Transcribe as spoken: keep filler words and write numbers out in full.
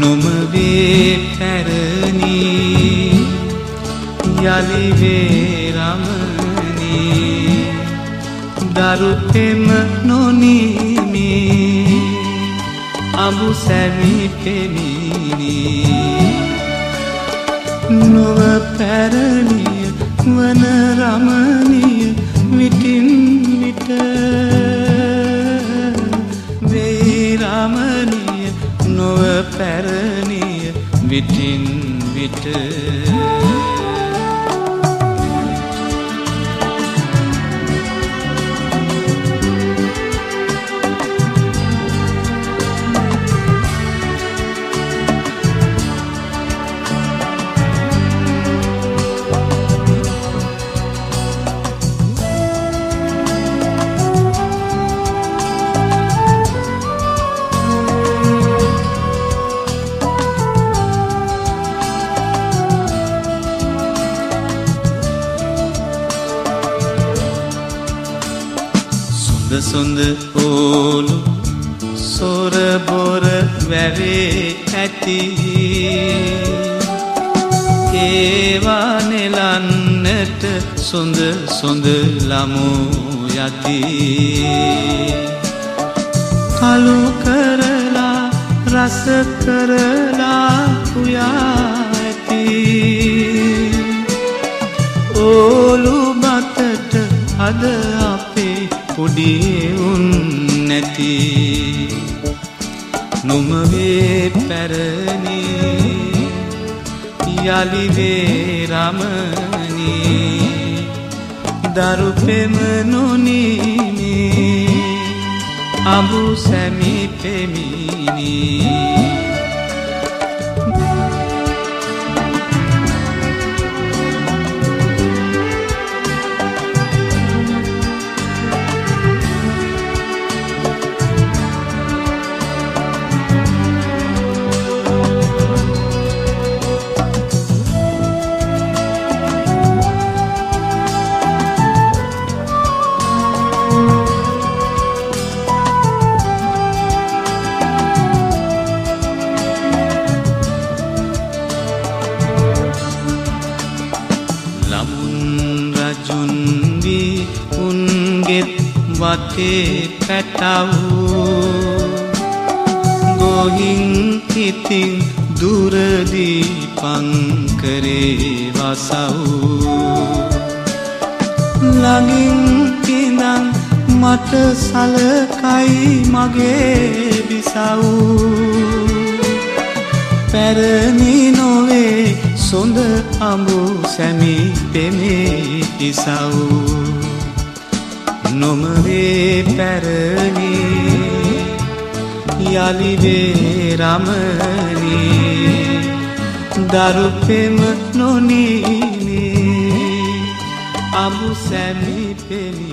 නොම වේ පැරණි යලි වේ රමණි දරු පෙම නොනිමි අඹු සැමි පෙමිනි නොව පැරණිය වන රමණිය විටින් විට වේ රමණිය නොව පැරණිය විටින් විට සොඳ ඕලු සොර බොර වැවේ ඇති ඒවා නෙලන්නට සොඳ සොඳ ළමු යති කලු කරලා රස කරලා උයා ඇති ඕලු බතට අද අපේ පොඩි උන් නැති නොම වේ පැරණි යලි වේ රමණි දරු පෙම නොනිමි අඹු සැමි පෙමිනි වතේ පැටවූ ගොහින් ඉතින් දුරදී පංකරේ වසවූ ළඟින් ඉඳන් මට සලකයි මගේ බිසවූ පැරණි නොවේ සොඳ අඹු සැමි පෙමේ ඉසවූ නොම වේ පැරණි යලි වේ රමණි දරු පෙම නොනිමි අඹු සැමි පෙමි